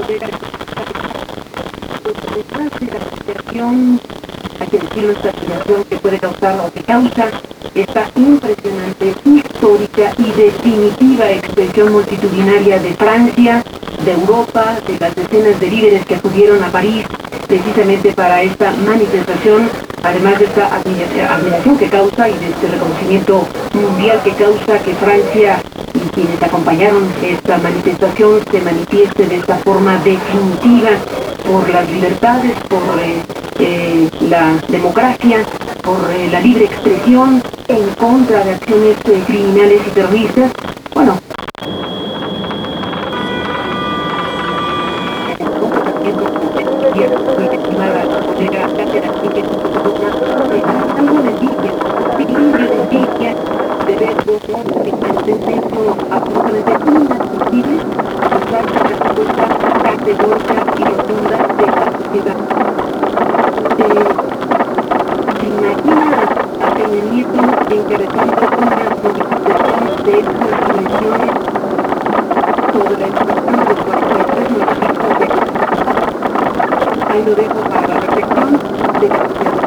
detrás de la situación, hay que decirlo, esta situación que puede causar o que causa esta impresionante, histórica y definitiva expresión multitudinaria de Francia, de Europa, de las decenas de líderes que acudieron a París precisamente para esta manifestación, además de esta admiración que causa y de este reconocimiento mundial que causa que Francia y quienes acompañaron esta manifestación se manifieste de esta forma definitiva por las libertades, por la democracia, por la libre expresión en contra de acciones criminales y terroristas. Bueno, estimada colega Cáceres, que algo de envidia, equilibrio de envidia, de ver dos hombres que son absolutamente inadmisibles a pesar de la respuesta categórica y rotunda de la sociedad. ¿Se imagina a Peña Nieto encabezando una modificación de estas dimensiones sobre la expresión de los 43 municipios de Ahí lo dejo para la reflexión de la sociedad.